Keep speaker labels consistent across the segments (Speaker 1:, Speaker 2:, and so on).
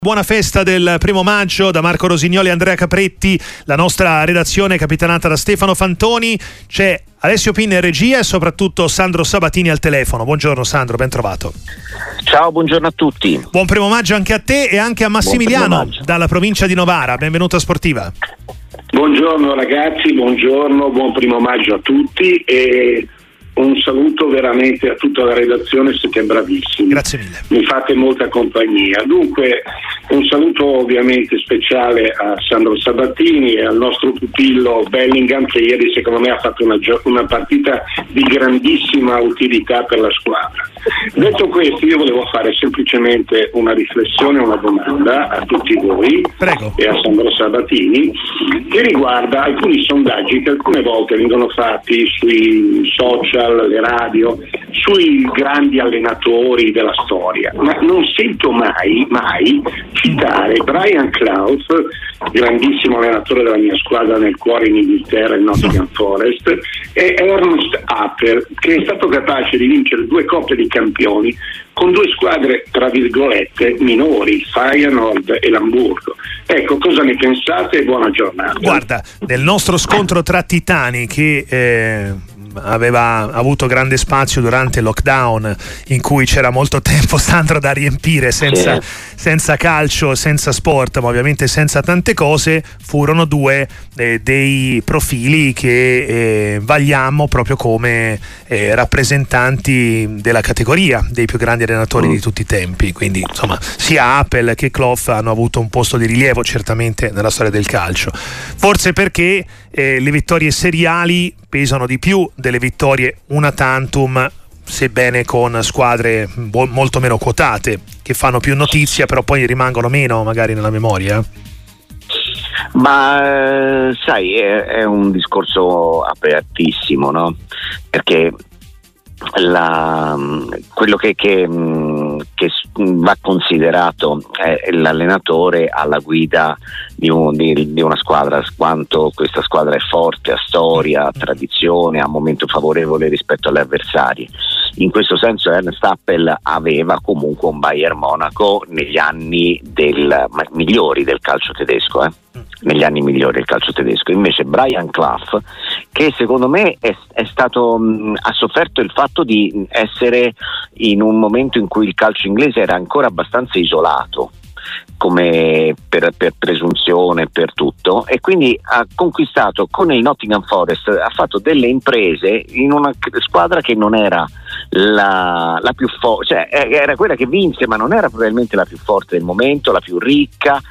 Speaker 1: Buona festa del 1° maggio da Marco Rosignoli e Andrea Capretti, la nostra redazione capitanata da Stefano Fantoni. C'è Alessio Pinna in regia e soprattutto Sandro Sabatini al telefono. Buongiorno Sandro, ben trovato.
Speaker 2: Ciao, buongiorno a tutti.
Speaker 1: Buon 1° maggio anche a te e anche a Massimiliano dalla provincia di Novara. Benvenuto a Sportiva.
Speaker 3: Buongiorno ragazzi, buongiorno, buon 1° maggio a tutti e un saluto veramente a tutta la redazione, siete bravissimi.
Speaker 1: Grazie mille.
Speaker 3: Mi fate molta compagnia. Dunque, un saluto ovviamente speciale a Sandro Sabatini e al nostro pupillo Bellingham, che ieri secondo me ha fatto una partita di grandissima utilità per la squadra. Detto questo, io volevo fare semplicemente una riflessione, una domanda a tutti voi.
Speaker 1: Prego.
Speaker 3: E a Sandro Sabatini, che riguarda alcuni sondaggi che alcune volte vengono fatti sui social, le radio, sui grandi allenatori della storia, ma non sento mai citare Brian Clough, grandissimo allenatore della mia squadra nel cuore in Inghilterra, il Nottingham Forest, e Ernst Happel, che è stato capace di vincere 2 coppe di campioni con 2 squadre tra virgolette minori, Feyenoord e l'Amburgo. Ecco, cosa ne pensate e buona giornata.
Speaker 1: Guarda, nel nostro scontro tra titani che aveva avuto grande spazio durante il lockdown, in cui c'era molto tempo, Sandro, da riempire senza calcio, senza sport, ma ovviamente senza tante cose, furono 2 dei profili che vagliammo proprio come rappresentanti della categoria dei più grandi allenatori di tutti i tempi. Quindi insomma sia Happel che Clough hanno avuto un posto di rilievo certamente nella storia del calcio, forse perché le vittorie seriali pesano di più delle vittorie una tantum, sebbene con squadre molto meno quotate, che fanno più notizia però poi rimangono meno magari nella memoria.
Speaker 2: Ma sai, è un discorso apertissimo, no? Perché quello che va considerato è l'allenatore alla guida di una squadra, quanto questa squadra è forte, ha storia, ha tradizione, ha momento favorevole rispetto agli avversari. In questo senso Ernst Happel aveva comunque un Bayern Monaco negli anni migliori del calcio tedesco, negli anni migliori del calcio tedesco. Invece Brian Clough, che secondo me ha sofferto il fatto di essere in un momento in cui il calcio inglese era ancora abbastanza isolato, come per presunzione, per tutto, e quindi ha conquistato con il Nottingham Forest, ha fatto delle imprese in una squadra che non era la più forte, cioè era quella che vinse, ma non era probabilmente la più forte del momento, la più ricca,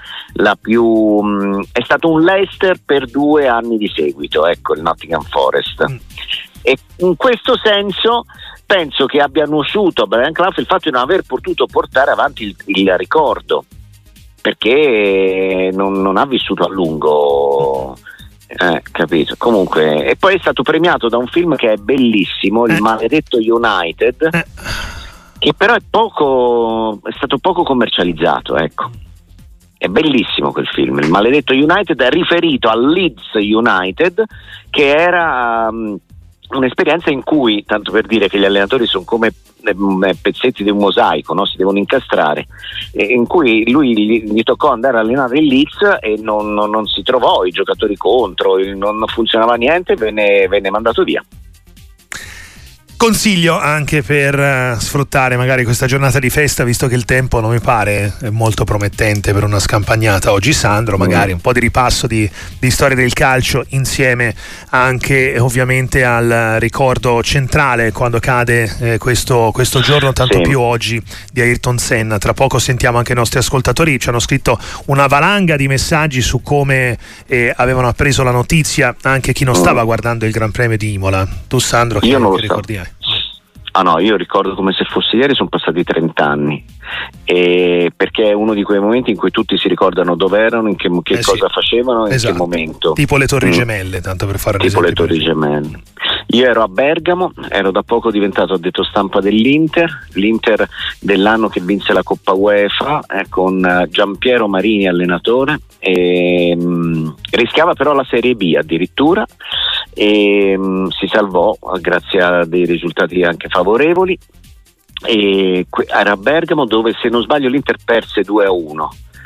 Speaker 2: è stato un Leicester per 2 anni di seguito, ecco, il Nottingham Forest. E in questo senso penso che abbia nuociuto a Brian Clough il fatto di non aver potuto portare avanti il ricordo, perché non ha vissuto a lungo, capito? Comunque, e poi è stato premiato da un film che è bellissimo, Il maledetto United, che però è stato poco commercializzato, ecco. È bellissimo quel film, Il maledetto United, è riferito al Leeds United, che era un'esperienza in cui, tanto per dire che gli allenatori sono come pezzetti di un mosaico, no? Si devono incastrare, in cui lui gli toccò andare a allenare il Leeds e non si trovò i giocatori contro, non funzionava niente, venne mandato via.
Speaker 1: Consiglio anche per sfruttare magari questa giornata di festa, visto che il tempo non mi pare molto promettente per una scampagnata oggi, Sandro, magari un po' di ripasso di storia del calcio, insieme anche ovviamente al ricordo centrale quando cade questo giorno, tanto più oggi, di Ayrton Senna. Tra poco sentiamo anche i nostri ascoltatori, ci hanno scritto una valanga di messaggi su come avevano appreso la notizia anche chi non stava guardando il Gran Premio di Imola. Tu, Sandro, che ricordi hai?
Speaker 2: Ah no, io ricordo come se fosse ieri, sono passati 30 anni, perché è uno di quei momenti in cui tutti si ricordano dove erano, in che cosa facevano, in che momento.
Speaker 1: Tipo le Torri Gemelle, tanto per fare un
Speaker 2: tipo
Speaker 1: esempio.
Speaker 2: Le Torri Gemelle. Io ero a Bergamo, ero da poco diventato addetto stampa l'Inter dell'anno che vinse la Coppa UEFA, con Giampiero Marini allenatore, rischiava però la Serie B addirittura, e si salvò grazie a dei risultati anche favorevoli, e era a Bergamo, dove se non sbaglio l'Inter perse 2-1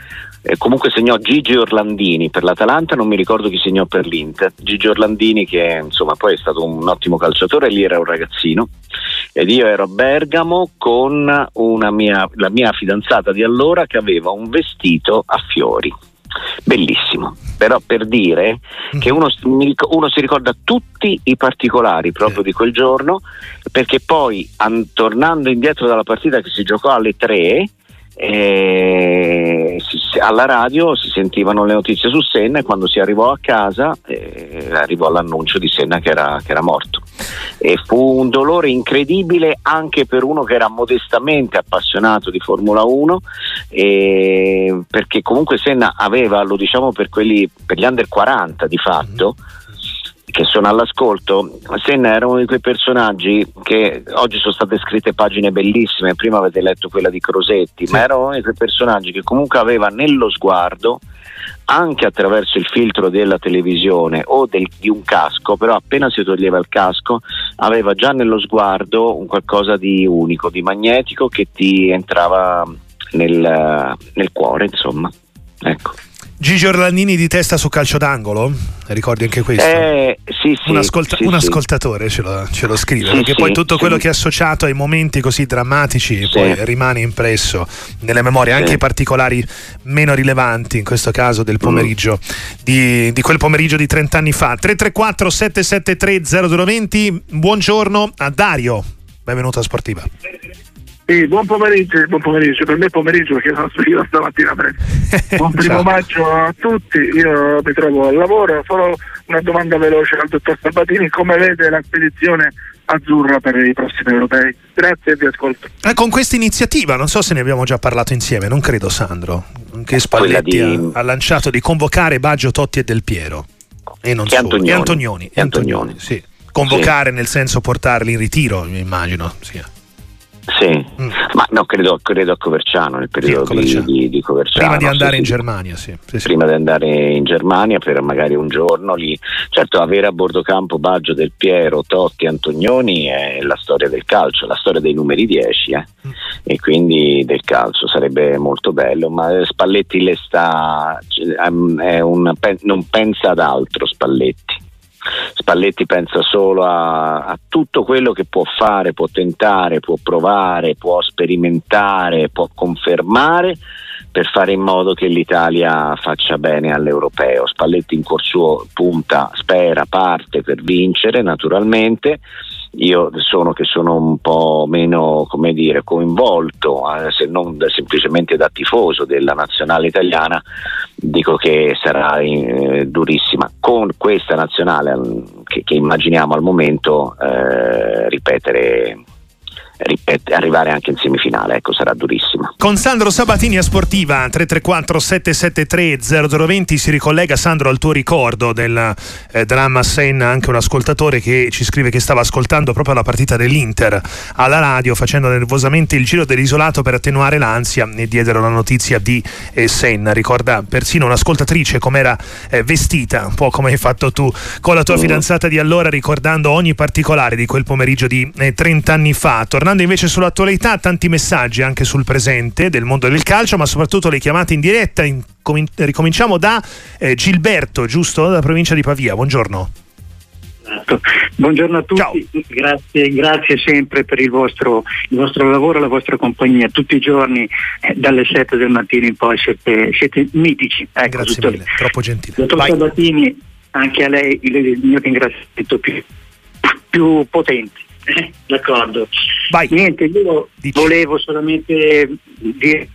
Speaker 2: comunque segnò Gigi Orlandini per l'Atalanta, non mi ricordo chi segnò per l'Inter. Gigi Orlandini, che insomma poi è stato un ottimo calciatore, lì era un ragazzino, ed io ero a Bergamo con la mia fidanzata di allora, che aveva un vestito a fiori bellissimo, però per dire che uno si ricorda tutti i particolari proprio di quel giorno, perché poi tornando indietro dalla partita che si giocò alle 3, alla radio si sentivano le notizie su Senna, e quando si arrivò a casa arrivò l'annuncio di Senna che era morto, e fu un dolore incredibile anche per uno che era modestamente appassionato di Formula 1, perché comunque Senna aveva, lo diciamo per gli under 40 di fatto, che sono all'ascolto, Senna era uno di quei personaggi che oggi sono state scritte pagine bellissime, prima avete letto quella di Crosetti, ma era uno di quei personaggi che comunque aveva nello sguardo, anche attraverso il filtro della televisione o di un casco, però appena si toglieva il casco aveva già nello sguardo un qualcosa di unico, di magnetico, che ti entrava nel cuore, insomma, ecco.
Speaker 1: Gigi Orlandini di testa su calcio d'angolo, ricordi anche questo?
Speaker 2: Sì,
Speaker 1: un ascoltatore ce lo scrive, perché poi tutto quello che è associato ai momenti così drammatici poi rimane impresso nelle memorie, anche i particolari meno rilevanti, in questo caso del pomeriggio, di quel pomeriggio di 30 anni fa. 334 773 0020. Buongiorno a Dario, benvenuto a Sportiva.
Speaker 4: Sì, buon pomeriggio, per me è pomeriggio perché sono sveglio stamattina presto. Buon primo maggio a tutti, io mi trovo al lavoro. Solo una domanda veloce al dottor Sabatini: come vede la spedizione azzurra per i prossimi europei? Grazie e vi ascolto.
Speaker 1: Con questa iniziativa, non so se ne abbiamo già parlato insieme, non credo, Sandro, che Spalletti ha lanciato di convocare Baggio, Totti e Del Piero, e non solo, e Antonioni, sì. Convocare nel senso portarli in ritiro, immagino, sì.
Speaker 2: Sì, ma no, credo a Coverciano, nel periodo di Coverciano.
Speaker 1: Prima di andare in Germania, sì.
Speaker 2: Prima di andare in Germania per magari un giorno lì. Certo, avere a bordo campo Baggio, Del Piero, Totti, Antonioni è la storia del calcio, la storia dei numeri 10, e quindi del calcio sarebbe molto bello, ma Spalletti non pensa ad altro. Spalletti pensa solo a tutto quello che può fare, può tentare, può provare, può sperimentare, può confermare, per fare in modo che l'Italia faccia bene all'europeo. Spalletti in cuor suo punta, spera, parte per vincere, naturalmente. Io sono un po' meno, coinvolto, se non semplicemente da tifoso della nazionale italiana, dico che sarà durissima con questa nazionale che immaginiamo al momento arrivare anche in semifinale, ecco, sarà durissima.
Speaker 1: Con Sandro Sabatini a Sportiva, 334 773 0020. Si ricollega, Sandro, al tuo ricordo del dramma Senna, anche un ascoltatore che ci scrive che stava ascoltando proprio la partita dell'Inter alla radio, facendo nervosamente il giro dell'isolato per attenuare l'ansia, e diedero la notizia di Senna. Ricorda persino un'ascoltatrice com'era vestita, un po' come hai fatto tu con la tua fidanzata di allora, ricordando ogni particolare di quel pomeriggio di 30 anni fa. Tornando invece sull'attualità, tanti messaggi anche sul presente del mondo del calcio, ma soprattutto le chiamate in diretta. Ricominciamo da Gilberto, giusto? Dalla provincia di Pavia. Buongiorno.
Speaker 5: Buongiorno a tutti. Ciao. Grazie sempre per il vostro lavoro, la vostra compagnia tutti i giorni, dalle 7 del mattino in poi siete mitici. Ecco,
Speaker 1: grazie mille, troppo gentile.
Speaker 5: Dottor Sabatini, anche a lei il mio ringraziamento più potente. D'accordo.
Speaker 1: Vai.
Speaker 5: Niente, io volevo solamente dire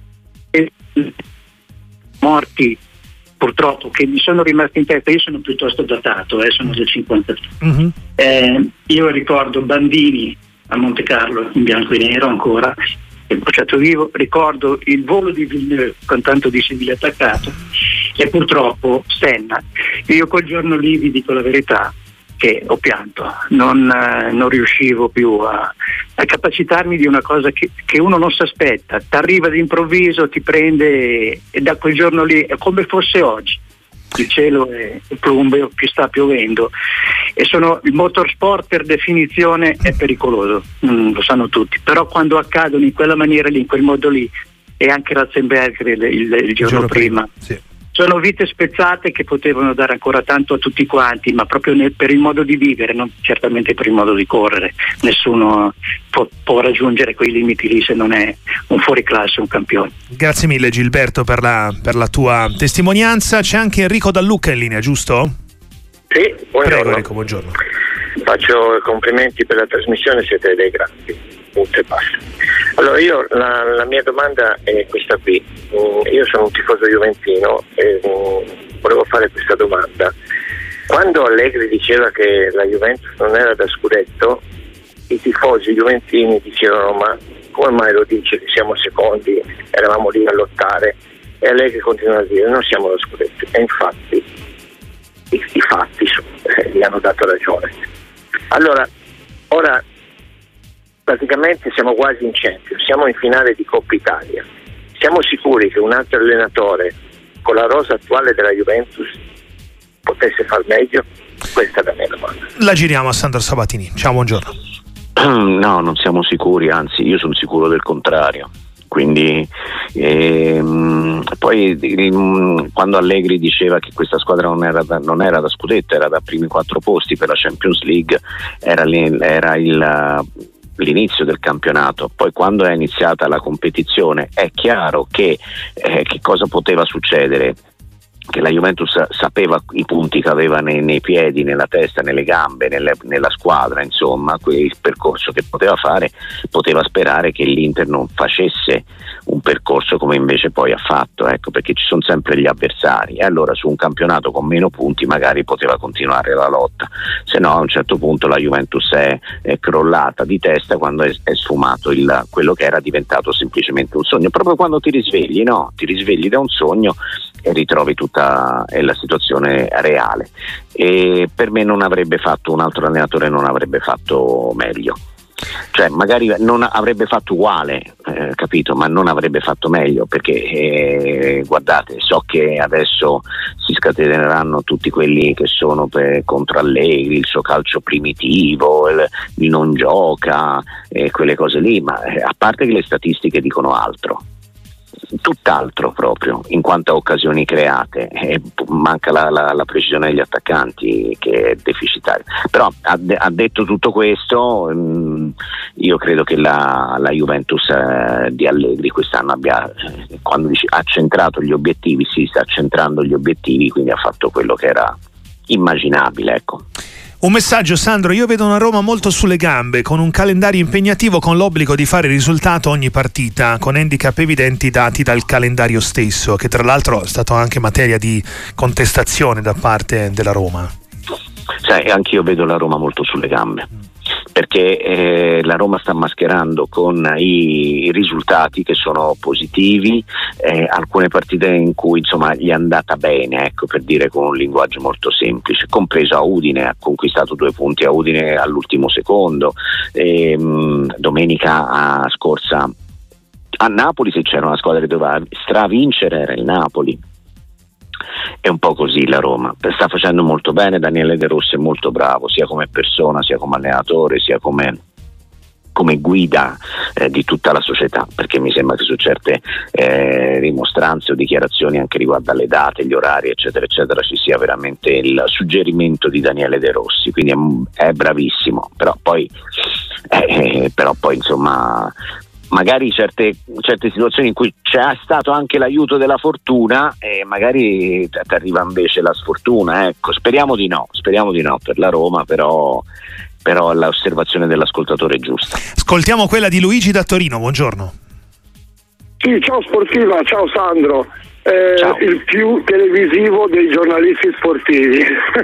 Speaker 5: morti purtroppo che mi sono rimasti in testa. Io sono piuttosto datato, sono del 53. Io ricordo Bandini a Monte Carlo in bianco e nero ancora, è bruciato vivo. Ricordo il volo di Villeneuve con tanto di civile attaccato, e purtroppo Senna. Io quel giorno lì, vi dico la verità, che ho pianto, non riuscivo più a capacitarmi di una cosa che uno non si aspetta, ti arriva d'improvviso, ti prende, e da quel giorno lì è come fosse oggi, il cielo è plumbeo, che sta piovendo, e il motorsport per definizione è pericoloso, lo sanno tutti, però quando accadono in quella maniera lì, in quel modo lì, e anche Ratzenberger il giorno prima.
Speaker 1: Sì.
Speaker 5: Sono vite spezzate che potevano dare ancora tanto a tutti quanti, ma proprio per il modo di vivere, non certamente per il modo di correre. Nessuno può raggiungere quei limiti lì se non è un fuoriclasse, un campione.
Speaker 1: Grazie mille Gilberto per la tua testimonianza. C'è anche Enrico Dallucca in linea, giusto?
Speaker 6: Sì, buongiorno.
Speaker 1: Prego Enrico, buongiorno.
Speaker 6: Faccio complimenti per la trasmissione, siete dei grandi. Punto e basta. Allora io la mia domanda è questa qui. Io sono un tifoso juventino e volevo fare questa domanda. Quando Allegri diceva che la Juventus non era da scudetto, i tifosi juventini dicevano: ma come mai lo dice che siamo secondi, eravamo lì a lottare? E Allegri continua a dire: non siamo da scudetto. E infatti i fatti gli hanno dato ragione. Allora, ora praticamente siamo quasi in Champions, siamo in finale di Coppa Italia. Siamo sicuri che un altro allenatore con la rosa attuale della Juventus potesse far meglio? Questa è la mia domanda.
Speaker 1: La giriamo a Sandro Sabatini. Ciao, buongiorno.
Speaker 2: No, non siamo sicuri, anzi io sono sicuro del contrario. Quindi poi quando Allegri diceva che questa squadra non era da scudetto, era da primi 4 posti per la Champions League, era l'inizio del campionato. Poi quando è iniziata la competizione è chiaro che cosa poteva succedere, che la Juventus sapeva i punti che aveva nei piedi, nella testa, nelle gambe, nella squadra, insomma, il percorso che poteva fare, poteva sperare che l'Inter non facesse un percorso come invece poi ha fatto, ecco, perché ci sono sempre gli avversari, e allora su un campionato con meno punti magari poteva continuare la lotta, se no a un certo punto la Juventus è crollata di testa quando è sfumato quello che era diventato semplicemente un sogno, proprio quando ti risvegli da un sogno e ritrovi tutta la situazione reale. E per me un altro allenatore non avrebbe fatto meglio, cioè magari non avrebbe fatto uguale, capito, ma non avrebbe fatto meglio, perché guardate, so che adesso si scateneranno tutti quelli che sono contro Allegri, il suo calcio primitivo, il non gioca, quelle cose lì, ma a parte che le statistiche dicono altro, tutt'altro proprio in quanto a occasioni create, manca la precisione degli attaccanti che è deficitaria. Però ha detto tutto questo, io credo che la Juventus di Allegri quest'anno quando ha centrato gli obiettivi, si sta centrando gli obiettivi, quindi ha fatto quello che era immaginabile, ecco.
Speaker 1: Un messaggio, Sandro: io vedo una Roma molto sulle gambe, con un calendario impegnativo, con l'obbligo di fare risultato ogni partita, con handicap evidenti dati dal calendario stesso, che tra l'altro è stato anche materia di contestazione da parte della Roma.
Speaker 2: Sai, anch'io vedo la Roma molto sulle gambe, perché la Roma sta mascherando con i risultati che sono positivi, alcune partite in cui insomma gli è andata bene, ecco, per dire con un linguaggio molto semplice, compreso a Udine, ha conquistato 2 punti a Udine all'ultimo secondo, domenica scorsa a Napoli, se c'era una squadra che doveva stravincere era il Napoli. È un po' così la Roma, sta facendo molto bene, Daniele De Rossi è molto bravo sia come persona, sia come allenatore, sia come guida di tutta la società, perché mi sembra che su certe rimostranze o dichiarazioni anche riguardo alle date, gli orari eccetera eccetera ci sia veramente il suggerimento di Daniele De Rossi, quindi è bravissimo, però poi insomma magari certe situazioni in cui c'è stato anche l'aiuto della fortuna e magari ti arriva invece la sfortuna, ecco, speriamo di no per la Roma, però l'osservazione dell'ascoltatore è giusta.
Speaker 1: Ascoltiamo quella di Luigi da Torino, buongiorno.
Speaker 4: Sì, ciao Sportiva, ciao Sandro.
Speaker 2: Ciao.
Speaker 4: Il più televisivo dei giornalisti sportivi.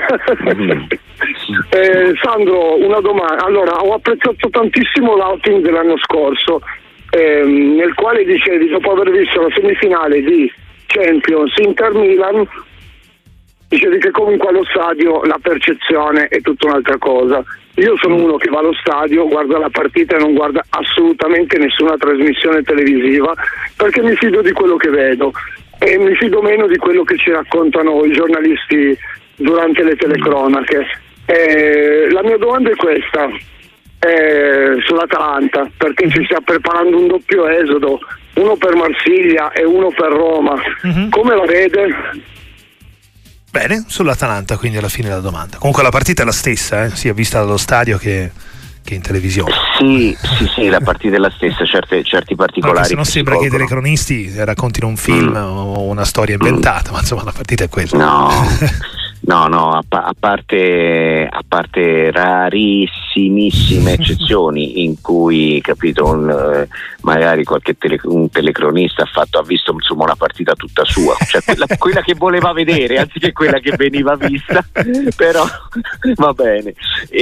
Speaker 4: Sandro, una domanda. Allora, ho apprezzato tantissimo l'outing dell'anno scorso, nel quale dicevi, dopo aver visto la semifinale di Champions Inter-Milan, dicevi che comunque allo stadio la percezione è tutta un'altra cosa. Io sono uno che va allo stadio, guarda la partita e non guarda assolutamente nessuna trasmissione televisiva, perché mi fido di quello che vedo e mi fido meno di quello che ci raccontano i giornalisti durante le telecronache. La mia domanda è questa:
Speaker 3: sull'Atalanta, perché ci sta preparando un doppio esodo, uno per Marsiglia e uno per Roma. Come la vede?
Speaker 1: Bene, sull'Atalanta quindi alla fine la domanda. Comunque la partita è la stessa, sia vista dallo stadio che in televisione.
Speaker 2: Sì, la partita è la stessa, certi particolari.
Speaker 1: No, se no sembra che i telecronisti raccontino un film o una storia inventata, ma insomma la partita è quella.
Speaker 2: No, a parte rarissimissime eccezioni in cui, capito, magari un telecronista ha visto insomma una partita tutta sua, cioè quella che voleva vedere anziché quella che veniva vista, però va bene.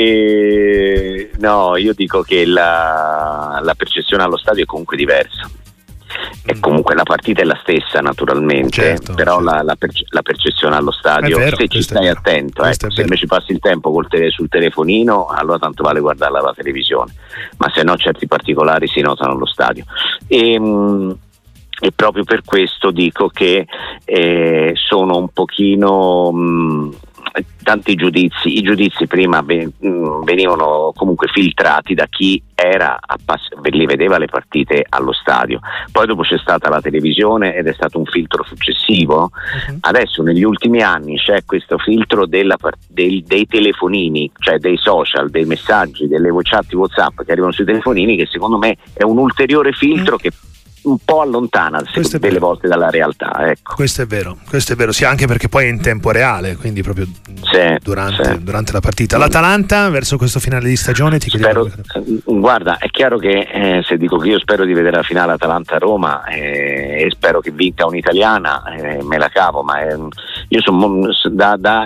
Speaker 2: No, io dico che la percezione allo stadio è comunque diversa. E comunque la partita è la stessa naturalmente, però la percezione allo stadio, se ci stai attento, se invece passi il tempo sul telefonino, allora tanto vale guardarla alla televisione, ma se no certi particolari si notano allo stadio. E proprio per questo dico che sono un pochino tanti giudizi. I giudizi prima venivano comunque filtrati da chi li vedeva le partite allo stadio, poi dopo c'è stata la televisione ed è stato un filtro successivo. Adesso negli ultimi anni c'è questo filtro dei telefonini, cioè dei social, dei messaggi, delle chat WhatsApp che arrivano sui telefonini, che secondo me è un ulteriore filtro che un po' allontana delle volte dalla realtà, ecco.
Speaker 1: Questo è vero, sì, anche perché poi è in tempo reale, quindi proprio durante la partita. L'Atalanta verso questo finale di stagione
Speaker 2: guarda, è chiaro che se dico che io spero di vedere la finale Atalanta-Roma e spero che vinca un'italiana, me la cavo, ma io sono da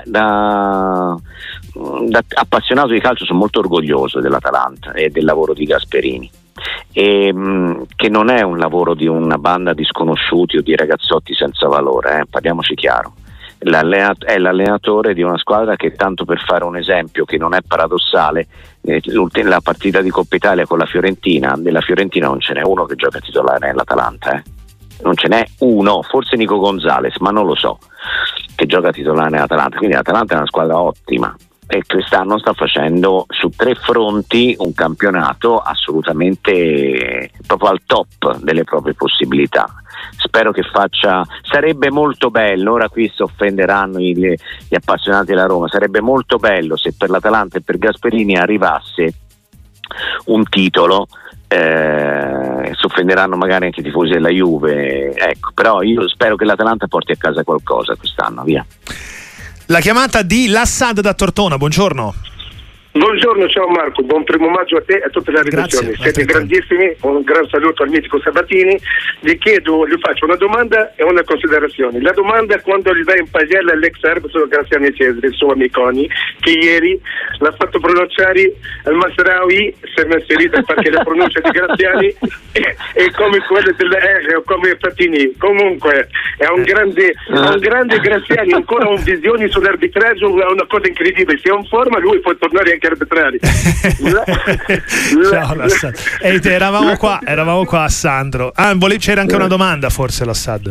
Speaker 2: appassionato di calcio sono molto orgoglioso dell'Atalanta e del lavoro di Gasperini, che non è un lavoro di una banda di sconosciuti o di ragazzotti senza valore, parliamoci chiaro. È l'allenatore di una squadra che, tanto per fare un esempio che non è paradossale, la partita di Coppa Italia con la Fiorentina, della Fiorentina non ce n'è uno che gioca titolare nell'Atalanta, non ce n'è uno, forse Nico Gonzalez, ma non lo so, che gioca titolare nell'Atalanta. Quindi l'Atalanta è una squadra ottima e quest'anno sta facendo su 3 fronti un campionato assolutamente proprio al top delle proprie possibilità. Spero che sarebbe molto bello, ora qui si offenderanno gli appassionati della Roma, sarebbe molto bello se per l'Atalanta e per Gasperini arrivasse un titolo, si offenderanno magari anche i tifosi della Juve, ecco, però io spero che l'Atalanta porti a casa qualcosa quest'anno, via.
Speaker 1: La chiamata di Lassad da Tortona, buongiorno.
Speaker 3: Buongiorno, ciao Marco, buon 1° maggio a te e a tutta la redazione. Siete grandissimi, un gran saluto al mitico Sabatini. Gli faccio una domanda e una considerazione. La domanda: quando gli dai in pagella l'ex arbitro Graziani Cesare, il suo amiconi, che ieri l'ha fatto pronunciare al Masraoui, si è messo lì perché la pronuncia di Graziani è come quella o come Fatini. Comunque è un grande Graziani, ancora un visioni sull'arbitraggio, è una cosa incredibile. Se è in forma lui può tornare anche arbitrari.
Speaker 1: Ciao Lassad. Eravamo qua a Sandro. C'era anche una domanda forse, Lassad.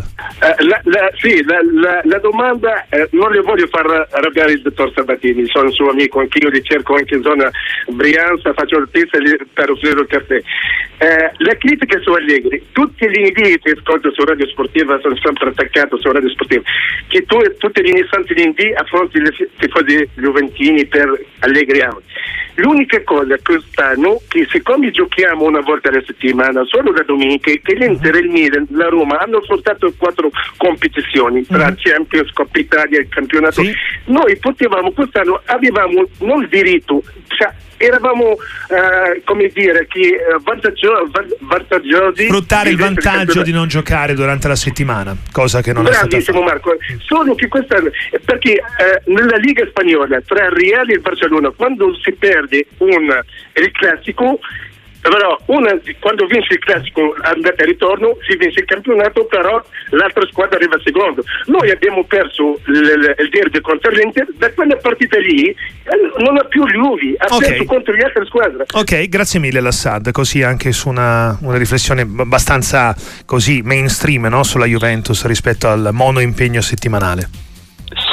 Speaker 3: La domanda, non le voglio far arrabbiare il dottor Sabatini, sono suo amico, anch'io li cerco anche in zona Brianza, faccio il test per offrire il caffè. La critica su Allegri, tutti gli inviti che ascolto su Radio Sportiva, sono sempre attaccato su Radio Sportiva, che tutti gli inizianti di inviti affronti i tifosi juventini per Allegri out. L'unica cosa quest'anno, che siccome giochiamo una volta alla settimana, solo la domenica, che l'Inter, il Milan, la Roma hanno soltanto 4 competizioni tra Champions, Coppa Italia e il campionato, noi potevamo, quest'anno avevamo non il diritto, cioè eravamo vantaggiosi,
Speaker 1: sfruttare il vantaggio di non giocare durante la settimana, cosa che non è stata fatta.
Speaker 3: Marco, solo che quest'anno, perché nella Liga Spagnola tra il Real e il Barcellona, quando si perde il classico, però quando vince il classico andata e ritorno si vince il campionato, però l'altra squadra arriva secondo. Noi abbiamo perso il derby contro l'Inter, da quella partita lì non ha più Juve, ha perso contro le altre squadre.
Speaker 1: Ok, grazie mille Lassad, così anche su una riflessione abbastanza così mainstream, no? Sulla Juventus rispetto al mono impegno settimanale.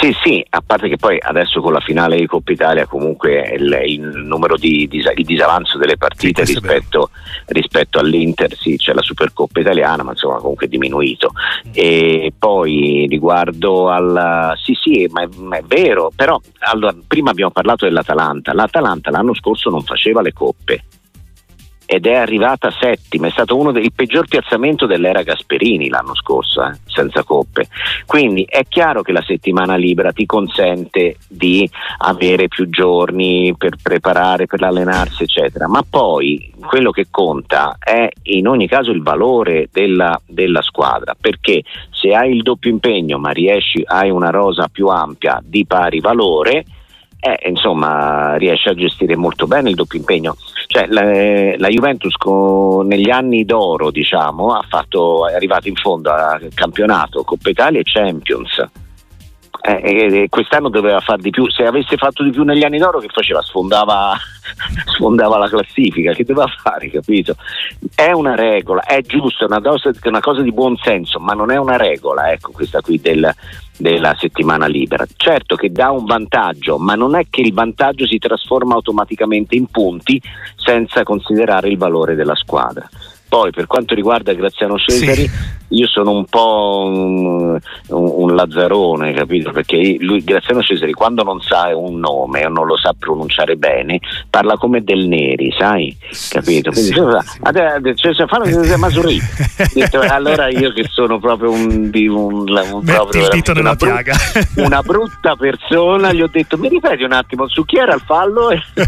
Speaker 2: Sì, a parte che poi adesso con la finale di Coppa Italia comunque il numero di disavanzo delle partite rispetto all'Inter, sì, c'è la Supercoppa italiana, ma insomma comunque è diminuito. E poi riguardo al sì, ma è vero, però allora, prima abbiamo parlato dell'Atalanta. L'Atalanta l'anno scorso non faceva le coppe ed è arrivata settima, è stato il peggior piazzamento dell'era Gasperini l'anno scorso, senza coppe. Quindi è chiaro che la settimana libera ti consente di avere più giorni per preparare, per allenarsi, eccetera, ma poi quello che conta è in ogni caso il valore della squadra, perché se hai il doppio impegno ma hai una rosa più ampia di pari valore, insomma riesce a gestire molto bene il doppio impegno. Cioè la Juventus negli anni d'oro, diciamo, è arrivato in fondo al campionato, Coppa Italia e Champions. Quest'anno doveva far di più. Se avesse fatto di più negli anni d'oro, che faceva? Sfondava la classifica. Che doveva fare, capito? È una regola, è giusto, è una cosa di buon senso, ma non è una regola, ecco, questa qui della settimana libera. Certo che dà un vantaggio, ma non è che il vantaggio si trasforma automaticamente in punti senza considerare il valore della squadra. Poi per quanto riguarda Graziano Cesari, io sono un po' un lazzarone, capito? Perché Graziano Cesari, quando non sa un nome o non lo sa pronunciare bene, parla come Del Neri, sai? Capito? Quindi Masuri. Allora io che sono proprio
Speaker 1: il dito nella piaga.
Speaker 2: Una brutta persona, gli ho detto: mi ripeti un attimo su chi era il fallo?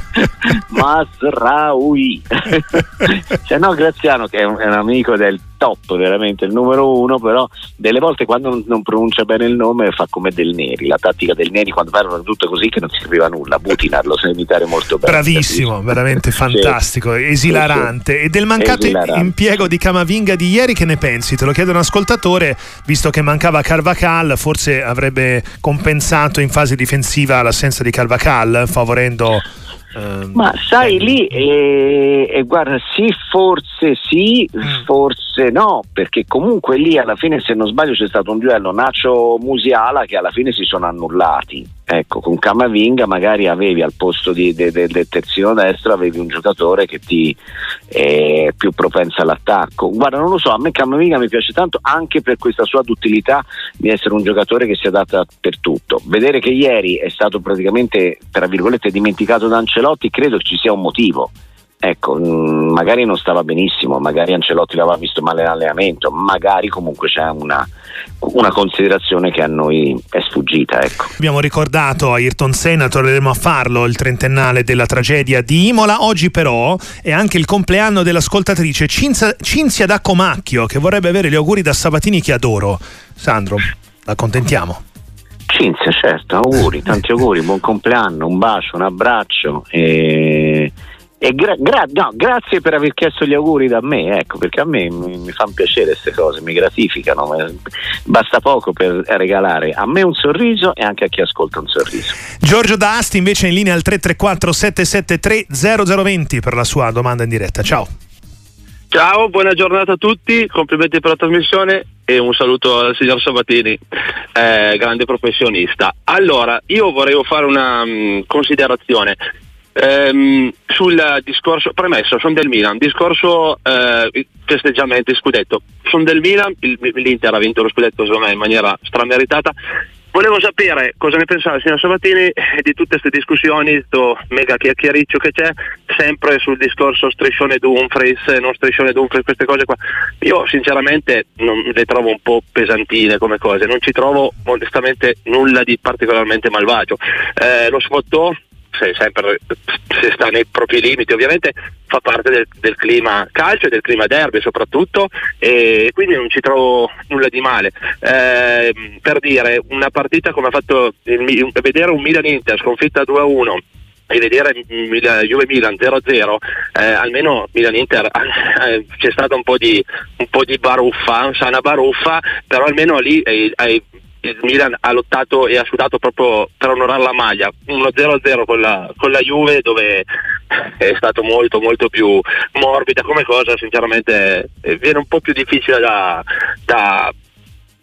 Speaker 2: Masraoui. Cioè no, Graziano, che è un amico del top, veramente il numero uno, però delle volte quando non pronuncia bene il nome fa come Del Neri, la tattica del Neri quando parlano tutto così che non si serviva nulla. Butinar lo sa imitare molto bene.
Speaker 1: Bravissimo, veramente fantastico, esilarante. E del mancato impiego di Camavinga di ieri che ne pensi? Te lo chiede un ascoltatore, visto che mancava Carvajal, forse avrebbe compensato in fase difensiva l'assenza di Carvajal, favorendo
Speaker 2: ma sai lì guarda, forse no, perché comunque lì alla fine, se non sbaglio, c'è stato un duello Nacho-Musiala che alla fine si sono annullati. Ecco, con Camavinga magari avevi al posto del terzino destro avevi un giocatore che ti è più propenso all'attacco. Guarda, non lo so, a me Camavinga mi piace tanto anche per questa sua duttilità di essere un giocatore che si adatta per tutto. Vedere che ieri è stato praticamente, tra virgolette, dimenticato da Ancelotti, credo che ci sia un motivo. Ecco, magari non stava benissimo, magari Ancelotti l'aveva visto male in allenamento, magari comunque c'è una considerazione che a noi è sfuggita, ecco.
Speaker 1: Abbiamo ricordato Ayrton Senna, torneremo a farlo, il trentennale della tragedia di Imola. Oggi però è anche il compleanno dell'ascoltatrice Cinzia da Comacchio, che vorrebbe avere gli auguri da Sabatini, che adoro. Sandro, l'accontentiamo?
Speaker 2: Cinzia, certo, auguri, tanti auguri, buon compleanno, un bacio, un abbraccio grazie per aver chiesto gli auguri da me, ecco, perché a me mi fanno piacere queste cose, mi gratificano, basta poco per regalare a me un sorriso e anche a chi ascolta un sorriso.
Speaker 1: Giorgio da Asti invece in linea al 334 773 0020 per la sua domanda in diretta. Ciao,
Speaker 7: buona giornata a tutti, complimenti per la trasmissione e un saluto al signor Sabatini, grande professionista. Allora, io vorrei fare una considerazione sul discorso premesso. Sono del Milan, discorso festeggiamenti scudetto, sono del Milan, l'Inter ha vinto lo scudetto secondo me in maniera strameritata. Volevo sapere cosa ne pensava il signor Sabatini di tutte queste discussioni, sto mega chiacchiericcio che c'è sempre sul discorso striscione Dumfries, non striscione Dumfries, queste cose qua. Io sinceramente le trovo un po' pesantine come cose, non ci trovo onestamente nulla di particolarmente malvagio. Lo sfottò, sempre se sta nei propri limiti, ovviamente fa parte del clima calcio e del clima derby soprattutto, e quindi non ci trovo nulla di male. Per dire, una partita come ha fatto vedere un Milan-Inter sconfitta 2-1 e vedere Juve-Milan 0-0, almeno Milan-Inter c'è stata un po' di baruffa, sana baruffa, però almeno lì il Milan ha lottato e ha sudato proprio per onorare la maglia. 1-0-0 con la Juve, dove è stato molto molto più morbida come cosa, sinceramente viene un po' più difficile da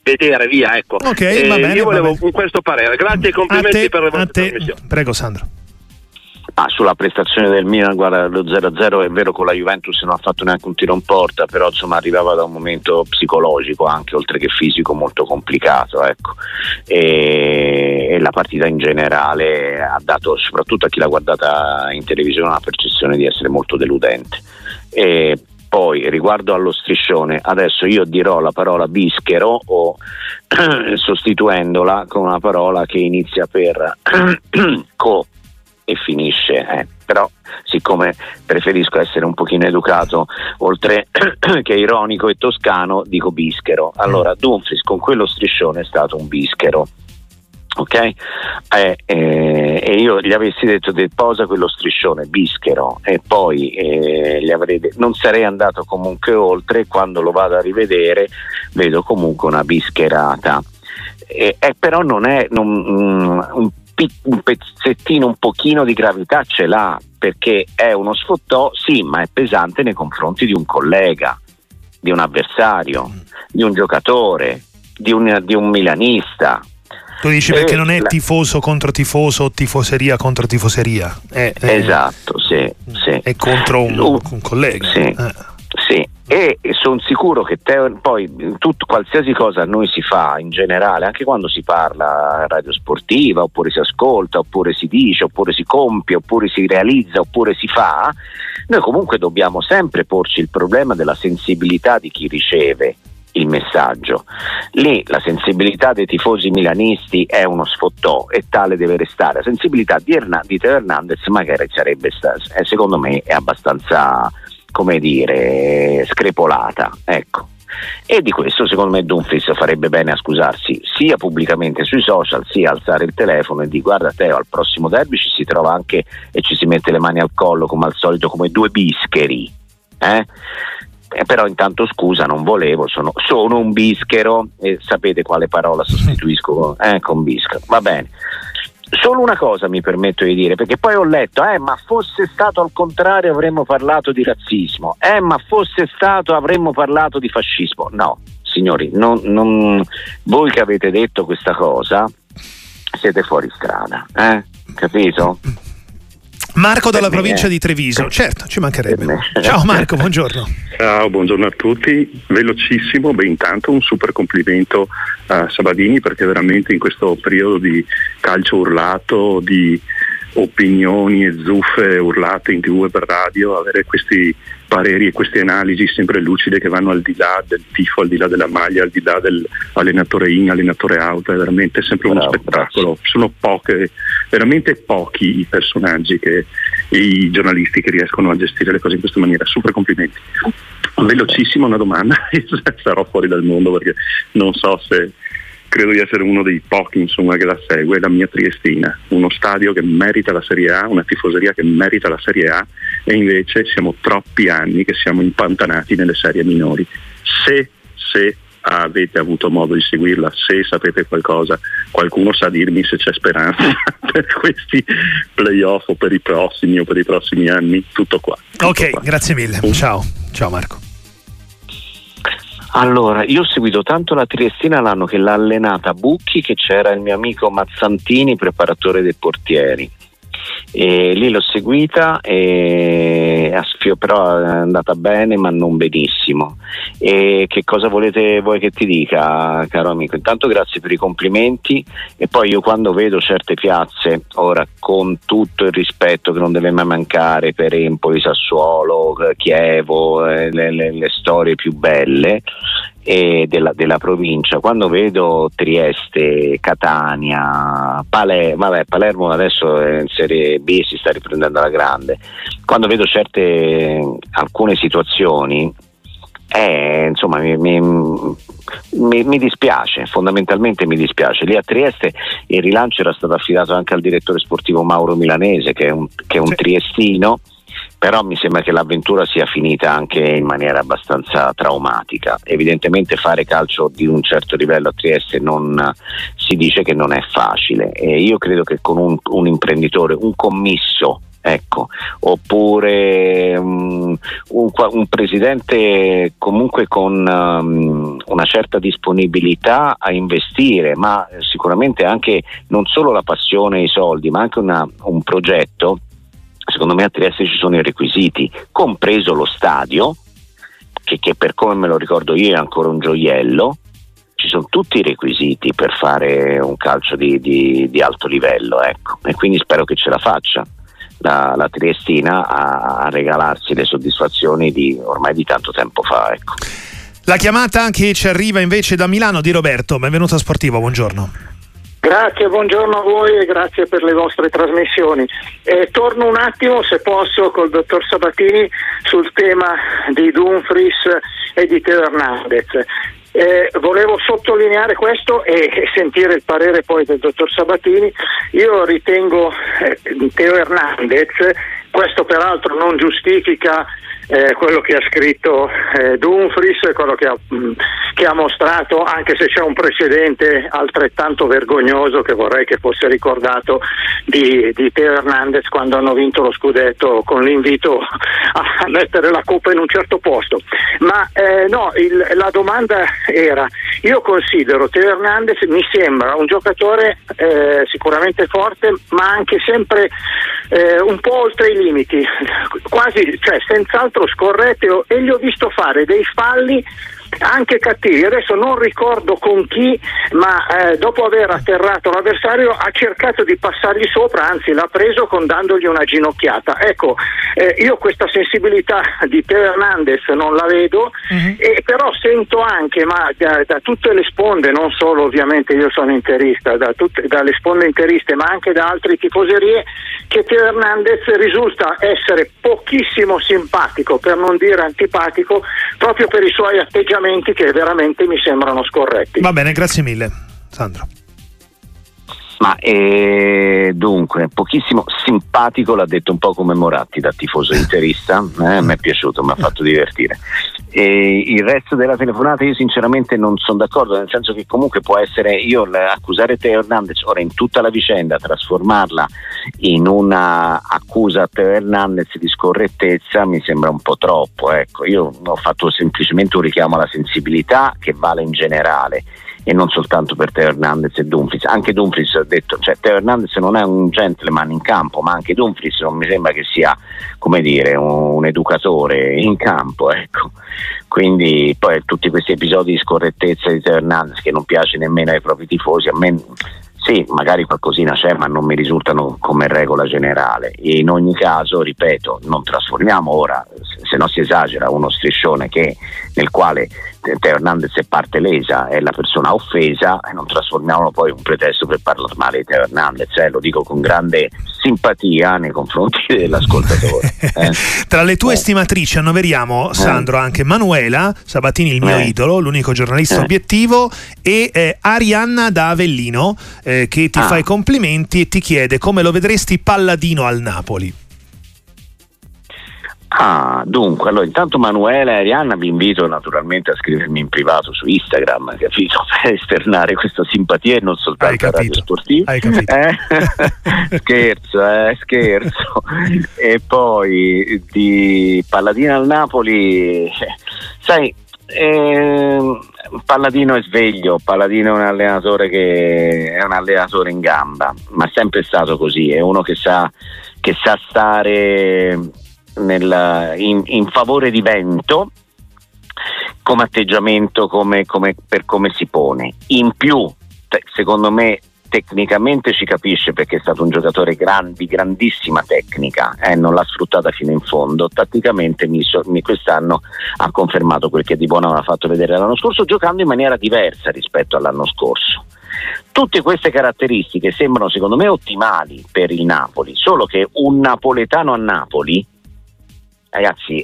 Speaker 7: vedere, via, ecco.
Speaker 1: Ok, va bene,
Speaker 7: io volevo questo parere. Grazie e complimenti per le vostre trasmissioni.
Speaker 1: Prego Sandro.
Speaker 2: Sulla prestazione del Milan, guarda, lo 0-0 è vero, con la Juventus non ha fatto neanche un tiro in porta, però insomma arrivava da un momento psicologico anche, oltre che fisico, molto complicato, ecco. E la partita in generale ha dato, soprattutto a chi l'ha guardata in televisione, una percezione di essere molto deludente. E poi riguardo allo striscione, adesso io dirò la parola bischero o sostituendola con una parola che inizia per co e finisce, però siccome preferisco essere un pochino educato, oltre che ironico e toscano, dico bischero. Allora Dumfries con quello striscione è stato un bischero, ok? E io gli avessi detto posa quello striscione bischero e poi gli avrei non sarei andato comunque oltre. Quando lo vado a rivedere vedo comunque una bischerata, però non è un pezzettino, un pochino di gravità ce l'ha, perché è uno sfottò, sì, ma è pesante nei confronti di un collega, di un avversario, di un giocatore, di un milanista.
Speaker 1: Tu dici perché non è tifoso contro tifoso o tifoseria contro tifoseria.
Speaker 2: Esatto, sì.
Speaker 1: È contro un collega.
Speaker 2: Sì. E sono sicuro che poi qualsiasi cosa noi si fa in generale, anche quando si parla radio sportiva, oppure si ascolta, oppure si dice, oppure si compie, oppure si realizza, oppure si fa, noi comunque dobbiamo sempre porci il problema della sensibilità di chi riceve il messaggio. Lì la sensibilità dei tifosi milanisti è uno sfottò e tale deve restare. La sensibilità di Teo Hernandez magari sarebbe secondo me è abbastanza, come dire, screpolata, ecco. E di questo secondo me Dumfries farebbe bene a scusarsi sia pubblicamente sui social, sia alzare il telefono e dire: guarda Teo, al prossimo derby ci si trova anche e ci si mette le mani al collo come al solito, come due bischeri, però intanto scusa, non volevo, sono un bischero, e sapete quale parola sostituisco con bischero, va bene. Solo una cosa mi permetto di dire, perché poi ho letto ma fosse stato al contrario avremmo parlato di razzismo, ma fosse stato avremmo parlato di fascismo. No, signori, non voi che avete detto questa cosa siete fuori strada, capito?
Speaker 1: Marco dalla provincia di Treviso, certo, ci mancherebbe. Ciao Marco, buongiorno.
Speaker 8: Ciao, buongiorno a tutti. Velocissimo, intanto un super complimento a Sabadini, perché veramente in questo periodo di calcio urlato, di opinioni e zuffe urlate in TV e per radio, avere questi pareri e queste analisi sempre lucide che vanno al di là del tifo, al di là della maglia, al di là dell'allenatore in, allenatore out, è veramente sempre uno spettacolo. Sono veramente pochi i personaggi e i giornalisti che riescono a gestire le cose in questa maniera. Super complimenti. Velocissimo una domanda, sarò fuori dal mondo perché non so se credo di essere uno dei pochi insomma che la segue. La mia Triestina, uno stadio che merita la Serie A, una tifoseria che merita la Serie A, e invece siamo troppi anni che siamo impantanati nelle serie minori. Se avete avuto modo di seguirla, se sapete qualcosa, qualcuno sa dirmi se c'è speranza per questi playoff o per i prossimi anni. Tutto qua.
Speaker 1: Ok, grazie mille. Ciao Marco.
Speaker 2: Allora, io ho seguito tanto la Triestina l'anno che l'ha allenata Bucchi, che c'era il mio amico Mazzantini, preparatore dei portieri, e lì l'ho seguita e però è andata bene ma non benissimo. E che cosa volete voi che ti dica, caro amico? Intanto grazie per i complimenti, e poi io quando vedo certe piazze, ora con tutto il rispetto che non deve mai mancare per Empoli, Sassuolo, Chievo, le storie più belle della provincia, quando vedo Trieste, Catania, Palermo adesso è in Serie B, si sta riprendendo alla grande, quando vedo alcune situazioni insomma mi dispiace, fondamentalmente mi dispiace. Lì a Trieste il rilancio era stato affidato anche al direttore sportivo Mauro Milanese, che è un triestino, però mi sembra che l'avventura sia finita anche in maniera abbastanza traumatica. Evidentemente fare calcio di un certo livello a Trieste si dice che non è facile, e io credo che con un imprenditore, un commisso ecco, oppure un presidente comunque con una certa disponibilità a investire, ma sicuramente anche non solo la passione e i soldi, ma anche un progetto. Secondo me a Trieste ci sono i requisiti, compreso lo stadio, che per come me lo ricordo io è ancora un gioiello. Ci sono tutti i requisiti per fare un calcio di alto livello, ecco, e quindi spero che ce la faccia la Triestina a regalarsi le soddisfazioni ormai di tanto tempo fa, ecco.
Speaker 1: La chiamata che ci arriva invece da Milano di Roberto. Benvenuto a Sportivo, buongiorno.
Speaker 9: Grazie, buongiorno a voi e grazie per le vostre trasmissioni. Torno un attimo, se posso, col dottor Sabatini sul tema di Dumfries e di Teo Hernandez. Volevo sottolineare questo e sentire il parere poi del dottor Sabatini. Io ritengo Teo Hernandez, questo peraltro non giustifica quello che ha scritto Dumfries, quello che ha mostrato, anche se c'è un precedente altrettanto vergognoso che vorrei che fosse ricordato di Teo Hernandez quando hanno vinto lo scudetto con l'invito a mettere la coppa in un certo posto. Ma la domanda era: io considero Teo Hernandez, mi sembra un giocatore sicuramente forte, ma anche sempre un po' oltre i limiti, quasi, cioè senz'altro scorretto, e gli ho visto fare dei falli anche cattivi. Adesso non ricordo con chi, ma dopo aver atterrato l'avversario ha cercato di passargli sopra, anzi l'ha preso dandogli una ginocchiata. Ecco, io questa sensibilità di Teo Hernandez non la vedo, però sento anche, ma da tutte le sponde, non solo ovviamente io sono interista, dalle sponde interiste, ma anche da altre tifoserie, che Teo Hernandez risulta essere pochissimo simpatico, per non dire antipatico, proprio per i suoi atteggiamenti che veramente mi sembrano scorretti.
Speaker 1: Va bene, grazie mille. Sandro.
Speaker 2: Ma dunque, pochissimo simpatico l'ha detto un po' come Moratti da tifoso interista, mi è piaciuto, mi ha fatto divertire. E il resto della telefonata io sinceramente non sono d'accordo, nel senso che comunque può essere, io accusare Teo Hernandez ora in tutta la vicenda, trasformarla in una accusa a Teo Hernandez di scorrettezza mi sembra un po' troppo, ecco. Io ho fatto semplicemente un richiamo alla sensibilità che vale in generale e non soltanto per Teo Hernandez e Dumfries. Anche Dumfries ha detto, cioè Teo Hernandez non è un gentleman in campo, ma anche Dumfries non mi sembra che sia, come dire, un educatore in campo, ecco. Quindi poi tutti questi episodi di scorrettezza di Teo Hernandez che non piace nemmeno ai propri tifosi, a me sì, magari qualcosina c'è, ma non mi risultano come regola generale. E in ogni caso, ripeto, non trasformiamo ora, se no si esagera, uno striscione nel quale Teo Hernandez è parte lesa, è la persona offesa, e non trasformiamolo poi in un pretesto per parlare male di Teo Hernandez, lo dico con grande simpatia nei confronti dell'ascoltatore.
Speaker 1: Tra le tue stimatrici annoveriamo, Sandro, anche Manuela Sabatini, il mio idolo, l'unico giornalista obiettivo, e Arianna da Avellino, che ti fa i complimenti e ti chiede come lo vedresti Palladino al Napoli.
Speaker 2: Dunque, allora intanto Manuela e Arianna vi invito naturalmente a scrivermi in privato su Instagram, capito? Per esternare questa simpatia e non soltanto a Radio Sportiva.
Speaker 1: Hai capito.
Speaker 2: Scherzo. E poi di Palladino al Napoli, sai, Palladino è sveglio, Palladino è un allenatore che è un allenatore in gamba, ma è sempre stato così, è uno che sa stare in favore di vento come atteggiamento, per come si pone. In più, secondo me, tecnicamente ci capisce, perché è stato un giocatore di grandissima tecnica, non l'ha sfruttata fino in fondo. Tatticamente quest'anno ha confermato quel che di buono aveva fatto vedere l'anno scorso, giocando in maniera diversa rispetto all'anno scorso. Tutte queste caratteristiche sembrano secondo me ottimali per il Napoli, solo che un napoletano a Napoli, ragazzi,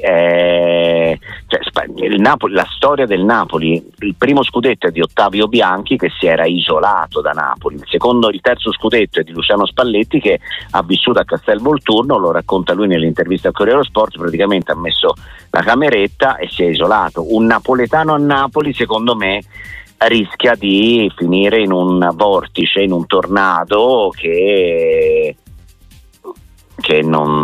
Speaker 2: il Napoli, la storia del Napoli, il primo scudetto è di Ottavio Bianchi, che si era isolato da Napoli, il terzo scudetto è di Luciano Spalletti, che ha vissuto a Castelvolturno, lo racconta lui nell'intervista al Corriere dello Sport, praticamente ha messo la cameretta e si è isolato. Un napoletano a Napoli secondo me rischia di finire in un vortice, in un tornado che che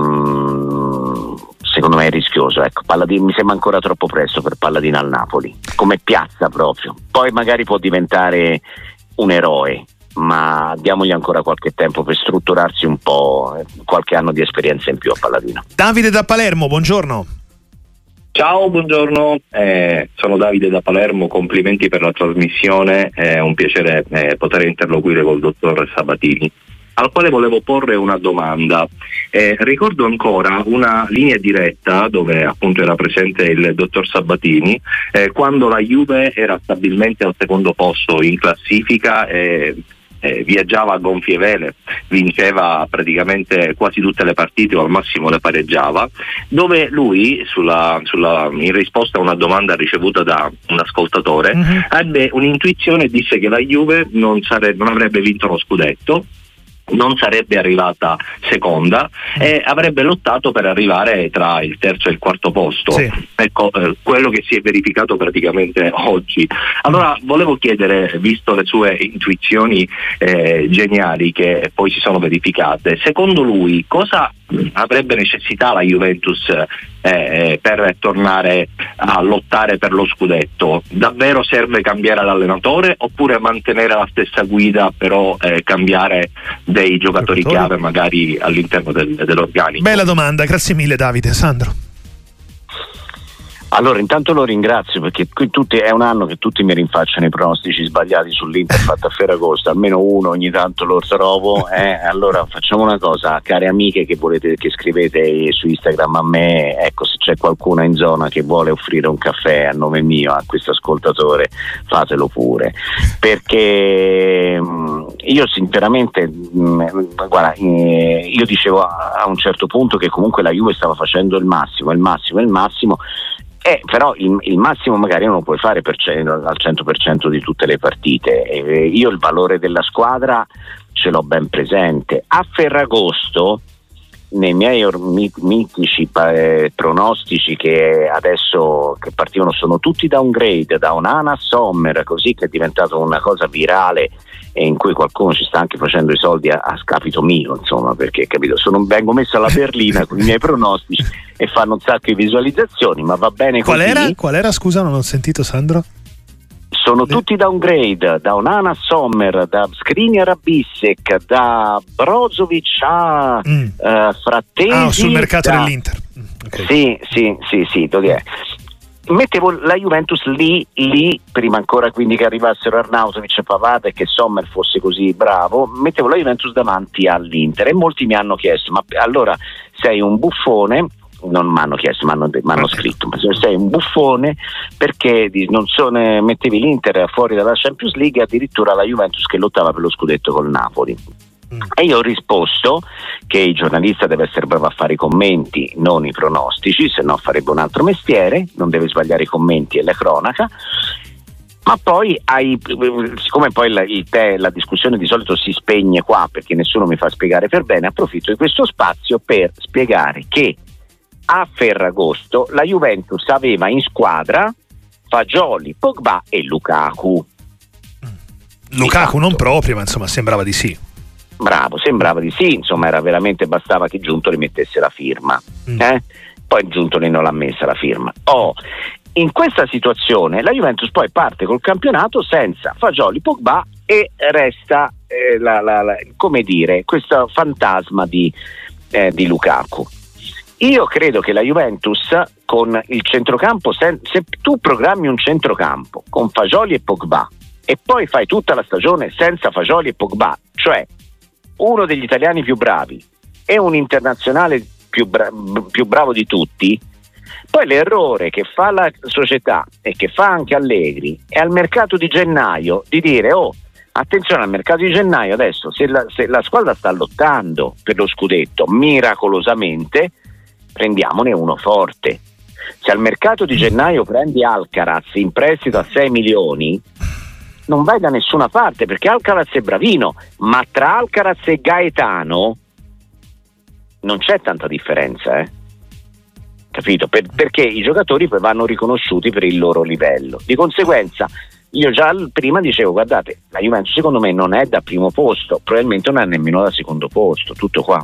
Speaker 2: non, secondo me è rischioso, ecco. Palladini mi sembra ancora troppo presto per Palladini al Napoli, come piazza proprio. Poi magari può diventare un eroe, ma diamogli ancora qualche tempo per strutturarsi un po', qualche anno di esperienza in più a Palladino.
Speaker 1: Davide da Palermo, buongiorno.
Speaker 10: Ciao, buongiorno, sono Davide da Palermo, complimenti per la trasmissione, è un piacere poter interloquire col dottor Sabatini, al quale volevo porre una domanda. Ricordo ancora una linea diretta dove appunto era presente il dottor Sabatini quando la Juve era stabilmente al secondo posto in classifica, viaggiava a gonfie vele, vinceva praticamente quasi tutte le partite o al massimo le pareggiava, dove lui in risposta a una domanda ricevuta da un ascoltatore ebbe un'intuizione e disse che la Juve non avrebbe vinto lo scudetto, non sarebbe arrivata seconda e avrebbe lottato per arrivare tra il terzo e il quarto posto. Sì. Ecco, quello che si è verificato praticamente oggi. Allora volevo chiedere, visto le sue intuizioni geniali che poi si sono verificate, secondo lui cosa avrebbe necessità la Juventus per tornare a lottare per lo scudetto? Davvero serve cambiare l'allenatore oppure mantenere la stessa guida però cambiare dei giocatori chiave magari all'interno dell'organico?
Speaker 1: Bella domanda, grazie mille Davide. Sandro.
Speaker 2: Allora, intanto lo ringrazio perché qui è un anno che tutti mi rinfacciano i pronostici sbagliati sull'Inter fatto a Ferragosto, almeno uno ogni tanto lo trovo. Allora facciamo una cosa, care amiche che scrivete su Instagram a me, ecco, se c'è qualcuno in zona che vuole offrire un caffè a nome mio a questo ascoltatore, fatelo pure, perché io sinceramente guarda, io dicevo a un certo punto che comunque la Juve stava facendo il massimo, però il massimo magari non lo puoi fare al 100% di tutte le partite. Io il valore della squadra ce l'ho ben presente. A Ferragosto, nei miei mitici pronostici che adesso che partivano sono tutti downgrade, da Onana a Sommer, così, che è diventato una cosa virale e in cui qualcuno ci sta anche facendo i soldi a scapito mio, insomma, perché capito, vengo messo alla berlina con i miei pronostici e fanno un sacco di visualizzazioni, ma va bene così.
Speaker 1: Qual era? Scusa, non ho sentito, Sandro.
Speaker 2: Sono tutti downgrade, da Onana a Sommer, da Skriniar a Bissek, da Brozovic a Frattesi.
Speaker 1: Sul mercato dell'Inter.
Speaker 2: Okay. Sì, dove è? Mettevo la Juventus lì prima ancora quindi che arrivassero Arnautovic e Pavard e che Sommer fosse così bravo, mettevo la Juventus davanti all'Inter e molti mi hanno chiesto: ma allora sei un buffone? Non mi hanno chiesto, mi hanno scritto: ma sei un buffone perché mettevi l'Inter fuori dalla Champions League e addirittura la Juventus che lottava per lo scudetto col Napoli. E io ho risposto che il giornalista deve essere bravo a fare i commenti, non i pronostici, se no farebbe un altro mestiere, non deve sbagliare i commenti e la cronaca. Ma poi siccome poi la discussione di solito si spegne qua perché nessuno mi fa spiegare per bene, approfitto di questo spazio per spiegare che a Ferragosto la Juventus aveva in squadra Fagioli, Pogba e Lukaku.
Speaker 1: Lukaku non proprio, ma insomma sembrava di sì.
Speaker 2: Bravo, sembrava di sì, insomma bastava che Giuntoli mettesse la firma. Poi Giuntoli non l'ha messa la firma. In questa situazione la Juventus poi parte col campionato senza Fagioli, Pogba e resta questo fantasma di Lukaku. Io credo che la Juventus con il centrocampo, se tu programmi un centrocampo con Fagioli e Pogba e poi fai tutta la stagione senza Fagioli e Pogba, cioè uno degli italiani più bravi e un internazionale più bravo di tutti, poi l'errore che fa la società e che fa anche Allegri è al mercato di gennaio di dire: attenzione, al mercato di gennaio adesso se la squadra sta lottando per lo scudetto miracolosamente, prendiamone uno forte. Se al mercato di gennaio prendi Alcaraz in prestito a 6 milioni non vai da nessuna parte, perché Alcaraz è bravino, ma tra Alcaraz e Gaetano non c'è tanta differenza, capito? Perché i giocatori poi vanno riconosciuti per il loro livello. Di conseguenza io già prima dicevo: guardate, la Juventus secondo me non è da primo posto, probabilmente non è nemmeno da secondo posto, tutto qua.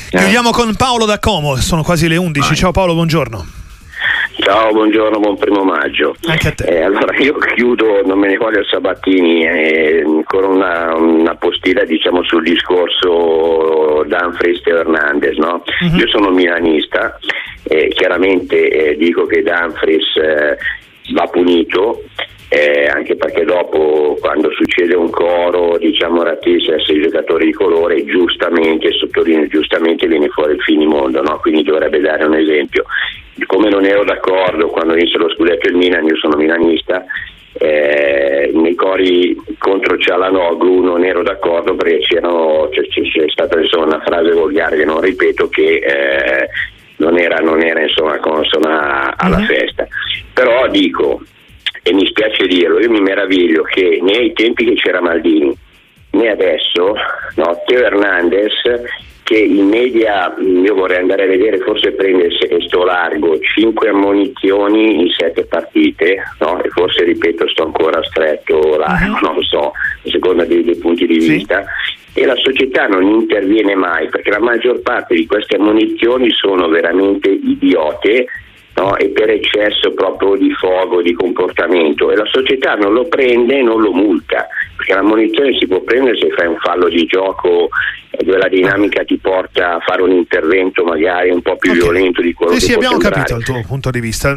Speaker 1: Chiudiamo con Paolo da Como, sono quasi le 11. Ciao Paolo, buongiorno.
Speaker 11: Ciao, buongiorno, buon 1° maggio.
Speaker 1: Anche a te.
Speaker 11: Allora io chiudo, non me ne voglio Sabatini, con una postilla diciamo sul discorso Dumfries e Hernandez, no? Io sono milanista, chiaramente dico che Dumfries va punito, anche perché dopo, quando succede un coro diciamo razzista a 6 giocatori di colore, giustamente, sottolineo giustamente, viene fuori il finimondo, no? Quindi dovrebbe dare un esempio. Come non ero d'accordo quando vinse lo scudetto il Milan, io sono milanista, nei cori contro Çalhanoğlu non ero d'accordo perché c'è stata insomma una frase volgare che non ripeto, che non era insomma consona alla festa. Però dico, e mi spiace dirlo, io mi meraviglio che né ai tempi che c'era Maldini né adesso, no, Teo Hernandez, che in media, io vorrei andare a vedere, forse prende sto largo 5 ammonizioni in 7 partite, no? E forse, ripeto, sto ancora stretto largo, non lo so, a seconda dei punti di vista, e la società non interviene mai, perché la maggior parte di queste ammonizioni sono veramente idiote, no? E per eccesso proprio di fogo, di comportamento, e la società non lo prende e non lo multa, perché la munizione si può prendere se fai un fallo di gioco dove la dinamica ti porta a fare un intervento magari un po' più violento di quello che può
Speaker 1: abbiamo
Speaker 11: sembrare.
Speaker 1: capito il tuo punto di vista,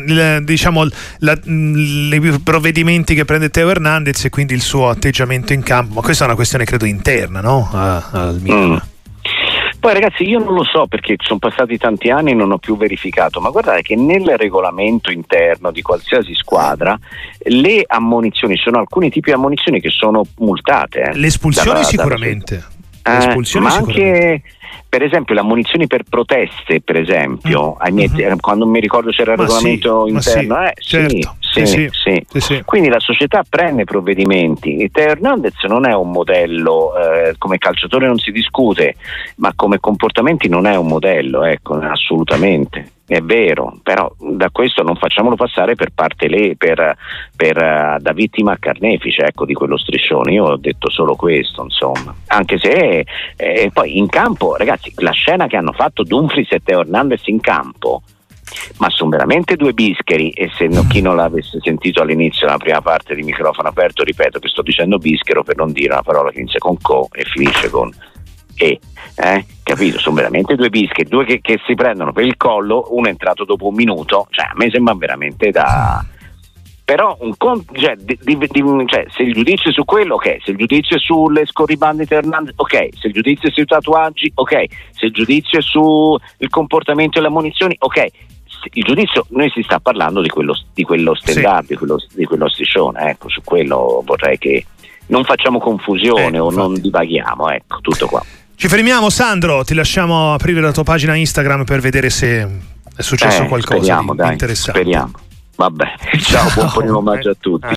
Speaker 1: i provvedimenti che prende Teo Hernandez e quindi il suo atteggiamento in campo, ma questa è una questione credo interna, no? Al Milan.
Speaker 10: Poi ragazzi, io non lo so perché sono passati tanti anni e non ho più verificato, ma guardate che nel regolamento interno di qualsiasi squadra le ammonizioni, sono alcuni tipi di ammonizioni che sono multate.
Speaker 1: Le espulsioni sicuramente.
Speaker 10: Anche per esempio le ammonizioni per proteste, per esempio, quando mi ricordo c'era il regolamento interno,
Speaker 1: certo. Sì.
Speaker 10: Quindi la società prende provvedimenti. Teo Hernandez non è un modello, come calciatore non si discute, ma come comportamenti non è un modello, ecco, assolutamente. È vero, però da questo non facciamolo passare per parte da vittima a carnefice, ecco, di quello striscione. Io ho detto solo questo, insomma. Anche se poi in campo, ragazzi, la scena che hanno fatto Dumfries e Teo Hernandez in campo, ma sono veramente due bischeri, e se chi non l'avesse sentito all'inizio nella prima parte di microfono aperto, ripeto che sto dicendo bischero per non dire una parola che inizia con co e finisce con capito? Sono veramente due bischeri, due che si prendono per il collo, uno è entrato dopo un minuto, cioè a me sembra veramente da... Però se il giudizio è su quello, ok, se il giudizio è sulle scorribande di Hernandez, ok, se il giudizio è sui tatuaggi, ok, se il giudizio è sul comportamento e le ammonizioni, ok, il giudizio, noi si sta parlando di quello standard, di quello striscione, ecco, su quello vorrei che non facciamo confusione o non divaghiamo, ecco, tutto qua.
Speaker 1: Ci fermiamo, Sandro, ti lasciamo aprire la tua pagina Instagram per vedere se è successo qualcosa di interessante.
Speaker 10: Speriamo. Vabbè, ciao, buon 1° maggio a tutti.